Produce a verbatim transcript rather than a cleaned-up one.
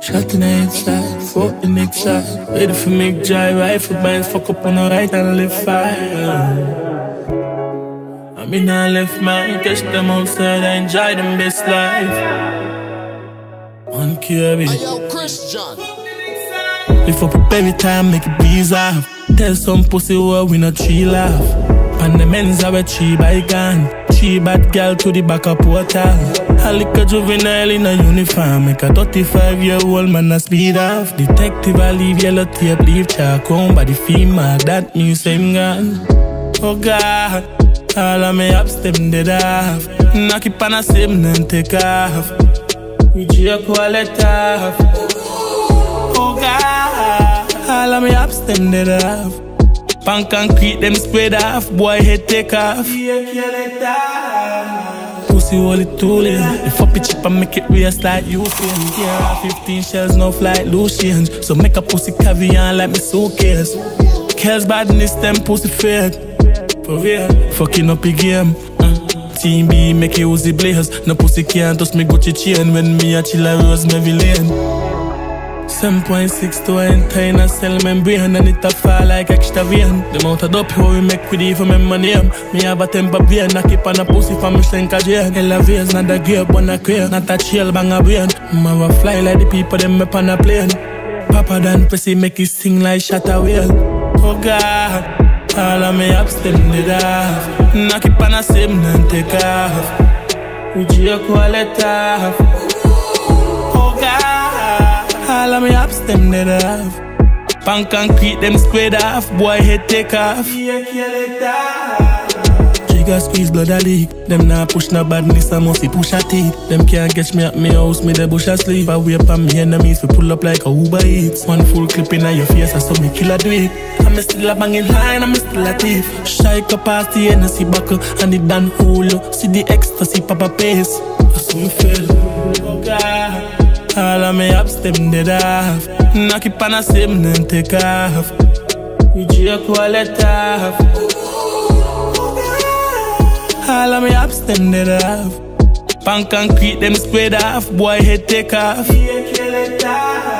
Shot in the inside, fuck the next side. Ready for make dry rifle binds, fuck up on the right and left fire. I mean I left mine, catch them outside, I enjoy them best life. One Kirby. Hey yo, Christian. Lift up every time, make it breeze off. Tell some pussy what we not tree laugh. And the men's are a tree by gun. Tree bad girl to the back of portal. I lick a juvenile in a uniform. Make a thirty-five year old man a speed off. Detective I leave yellow tape, leave chalk on by the female. That means same gun. Oh God, all of me ups them dead off. Knock it on a sim and take off. We G quality off. Oh God, all of me ups them dead off. Pan concrete them spread off. Boy head take off. Pussy hold it too late. If up it chip and make it race like you feel. Yeah, fifteen shells no flight Lucians. So make a pussy caviar like me suitcase. Kells badness them pussy fake. For real, fucking up a game. uh. Team B make it Uzi blaze. No pussy can't touch me Gucci chain. When me a chill a rose me villain. seven point six to enter in a cell membrane. And it a fall like extra vein. The amount of dope how we make with even my name. Me have a temper brain. I keep on a pussy for me shrink a drain. Elevates not a gear but a crane. Not a chill bang a brain. Mama fly like the people them up on a plane. Papa done pussy make it sing like shut a whale. Oh God, all of me ups them dead off. Knock it on a sim and take off. We G quality off. Oh God, all of me ups them dead off. Pan concrete them spread off. Boy head take off. Trigger squeeze blood a leak. Them nah push no badness, I must push a teeth. Them can't catch me at me house, me the bush asleep. I wait up on me enemies, we pull up like a Uber Eats. One full clip in your face, I saw me kill a do it. I'm still a banging line, I'm still a thief. Shake up past the N S C buckle and it done hulu. See the ecstasy, papa pace. I saw me feel. Oh God, all of me ups them dead off. Knock it on a sim and take off. We G quality off. All of me ups them dead off. Pan concrete them spread off. Boy head take off.